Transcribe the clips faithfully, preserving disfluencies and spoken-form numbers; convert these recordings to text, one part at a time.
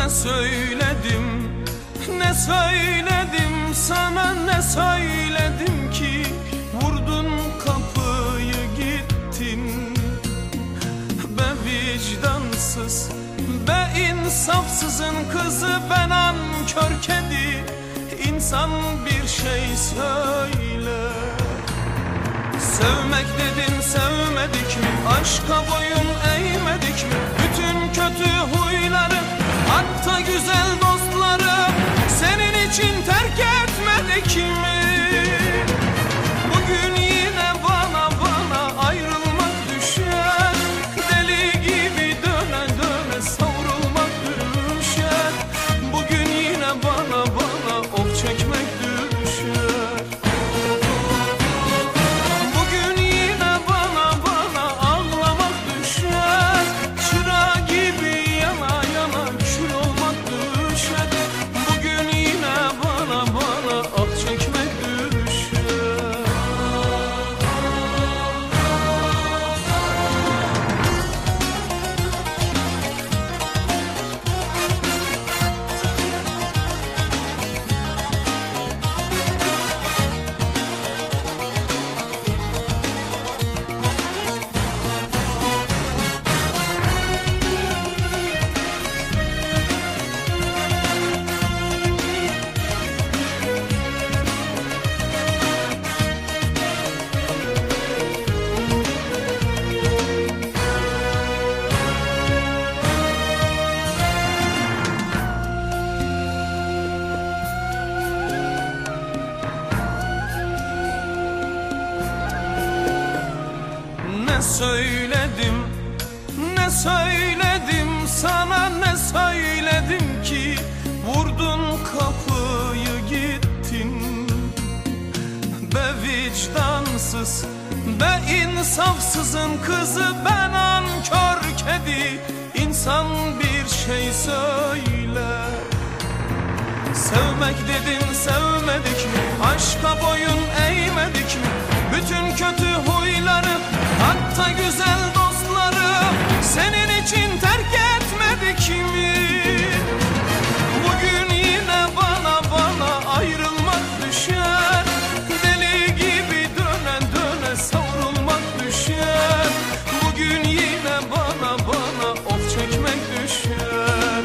Ne söyledim, ne söyledim sana, ne söyledim ki vurdun kapıyı gittin. Be vicdansız, be insafsızın kızı, ben nankör kedi. İnsan bir şey söyle. Sevmek dedin, sevmedik mi? Aşka boyun eğmedik mi? Bütün kötü huyları, hatta güzel dostları senin için terk etmedik mi? Bugün yine bana bana ayrılmak düşer. Deli gibi döne döne savrulmak düşer. Bugün yine bana bana of çekmek düşer. Bugün yine bana bana ağlamak düşer. Çıra gibi yana yana kül olmak düşer. Bugün yine bana bana af çekmek düşer. Ne söyledim, ne söyledim sana, ne söyledim ki vurdun kapıyı gittin. Be vicdansız, be insafsızın kızı, ben nankör kedi. İnsan bir şey söyle. Sevmek dedin, sevmedik mi? Aşka boyun eğmedik mi? Bütün kötü huyları, hatta güzel dostları senin için terk etmedik mi? Bugün yine bana bana ayrılmak düşer. Deli gibi döne döne savrulmak düşer. Bugün yine bana bana of çekmek düşer.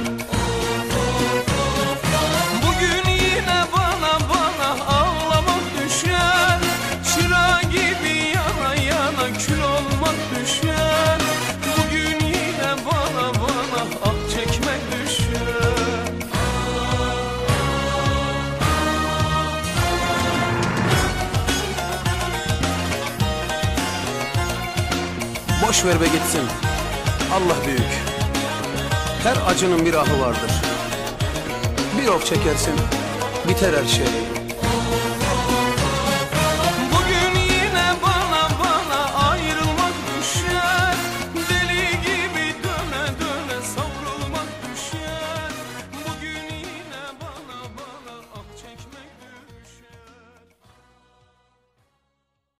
Bugün yine bana bana ağlamak düşer. Çıra gibi yana yana kül olmak düşer. Bugün yine bana bana ah çekmek düşer. Boş ver be gitsin. Allah büyük. Her acının bir ahı vardır. Bir ok çekersin, biter her şey.